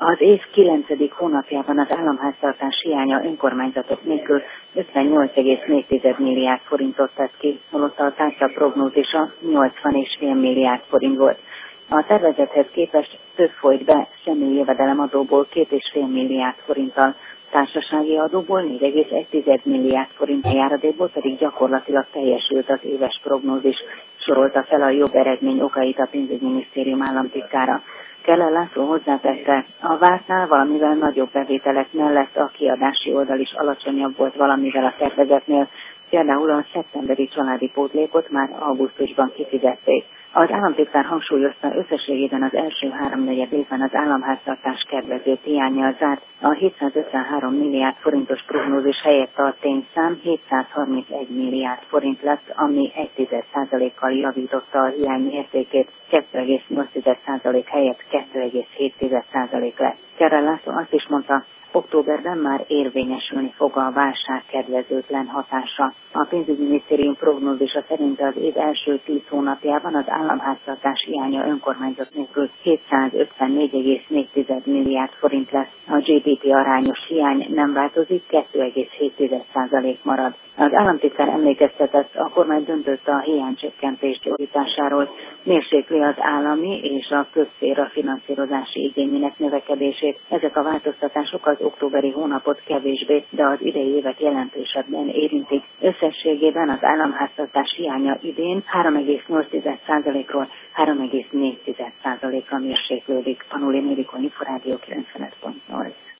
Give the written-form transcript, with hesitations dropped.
Az év 9. hónapjában az államháztartás hiánya önkormányzatok nélkül 58,4 milliárd forintot tett ki, holott a tárca prognózisa 80,5 milliárd forint volt. A tervezethez képest több folyt be személyi jövedelemadóból 2,5 milliárd forinttal, társasági adóból 4,1 milliárd forint, járadékból pedig gyakorlatilag teljesült az éves prognózis, sorolta fel a jobb eredmény okait a pénzügyminisztérium államtitkára. Keller László hozzátette, a vártnál valamivel nagyobb bevételek mellett a kiadási oldal is alacsonyabb volt valamivel a tervezetnél, például a szeptemberi családi pótlékot már augusztusban kifizették. Az államtitkár hangsúlyozta, összességében az első háromnegyed évben az államháztartás kedvező hiánnyal zárt, a 753 milliárd forintos prognózis helyett a tényszám 731 milliárd forint lett, ami 1,1%-kal javította a hiány értékét, 2,8% helyett 2,7% lett. Keller László azt is mondta, októberben már érvényesülni fog a válság kedvezőtlen hatása. A pénzügyminisztérium prognózisa szerint az év első 10 hónapjában az államháztartás hiánya önkormányzat nélkül 754,4 milliárd forint lesz. A GDP arányos hiány nem változik, 2,7% marad. Az államtitkár emlékeztetett, a kormány döntött a hiánycsökkentés gyorsításáról, mérsékli az állami és a közszféra finanszírozási igényének növekedését. Ezek a változtatások az októberi hónapot kevésbé, de az idei évet jelentősebben érintik. Összességében az államháztartás hiánya idén 3,8%-ról 3,4%-ra mérséklődik. Panulin Ildikó, Inforádió 95.8.